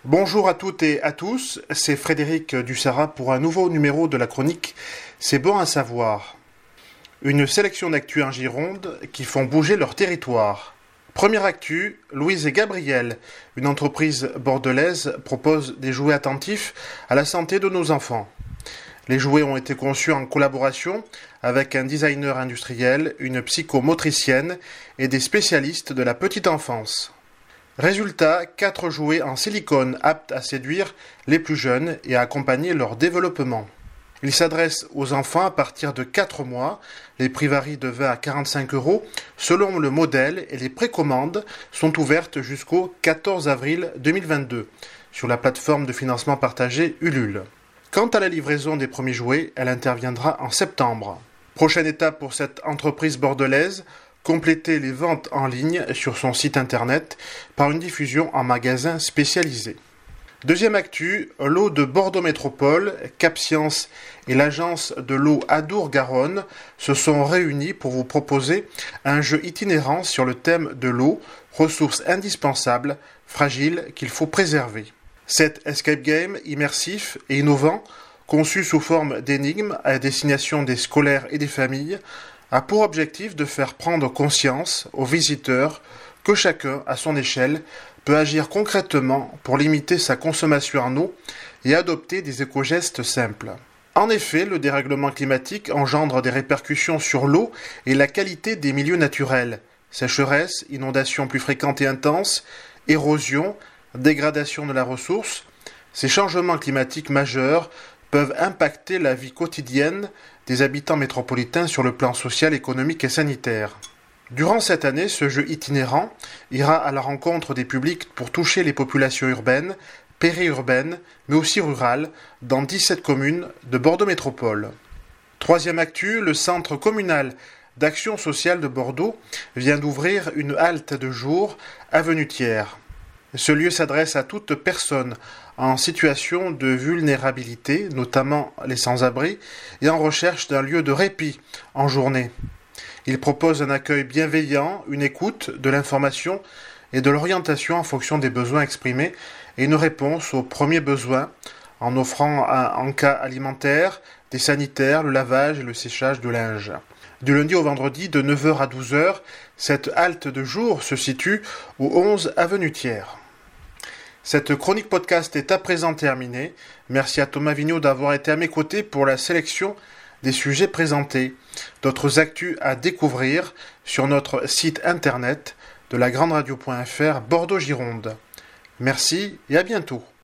Bonjour à toutes et à tous, c'est Frédéric Dussara pour un nouveau numéro de la chronique C'est bon à savoir. Une sélection d'actu en Gironde qui font bouger leur territoire. Première actu, Louise et Gabriel, une entreprise bordelaise, propose des jouets attentifs à la santé de nos enfants. Les jouets ont été conçus en collaboration avec un designer industriel, une psychomotricienne et des spécialistes de la petite enfance. Résultat, 4 jouets en silicone aptes à séduire les plus jeunes et à accompagner leur développement. Ils s'adressent aux enfants à partir de 4 mois. Les prix varient de 20 à 45 € selon le modèle et les précommandes sont ouvertes jusqu'au 14 avril 2022 sur la plateforme de financement partagé Ulule. Quant à la livraison des premiers jouets, elle interviendra en septembre. Prochaine étape pour cette entreprise bordelaise, compléter les ventes en ligne sur son site internet par une diffusion en magasin spécialisé. Deuxième actu, l'eau de Bordeaux Métropole, Cap Science et l'agence de l'eau Adour-Garonne se sont réunis pour vous proposer un jeu itinérant sur le thème de l'eau, ressource indispensable, fragile, qu'il faut préserver. Cet escape game immersif et innovant, conçu sous forme d'énigmes à destination des scolaires et des familles, a pour objectif de faire prendre conscience aux visiteurs que chacun, à son échelle, peut agir concrètement pour limiter sa consommation en eau et adopter des éco-gestes simples. En effet, le dérèglement climatique engendre des répercussions sur l'eau et la qualité des milieux naturels. Sécheresse, inondations plus fréquentes et intenses, érosion, dégradation de la ressource. Ces changements climatiques majeurs peuvent impacter la vie quotidienne des habitants métropolitains sur le plan social, économique et sanitaire. Durant cette année, ce jeu itinérant ira à la rencontre des publics pour toucher les populations urbaines, périurbaines, mais aussi rurales, dans 17 communes de Bordeaux Métropole. Troisième actu, le centre communal d'action sociale de Bordeaux vient d'ouvrir une halte de jour avenue Thiers. Ce lieu s'adresse à toute personne en situation de vulnérabilité, notamment les sans-abri, et en recherche d'un lieu de répit en journée. Il propose un accueil bienveillant, une écoute, de l'information et de l'orientation en fonction des besoins exprimés et une réponse aux premiers besoins en offrant en cas alimentaire, des sanitaires, le lavage et le séchage de linge. Du lundi au vendredi de 9h à 12h, cette halte de jour se situe au 11 avenue Thiers. Cette chronique podcast est à présent terminée. Merci à Thomas Vigneault d'avoir été à mes côtés pour la sélection des sujets présentés. D'autres actus à découvrir sur notre site internet de lagrandradio.fr Bordeaux-Gironde. Merci et à bientôt.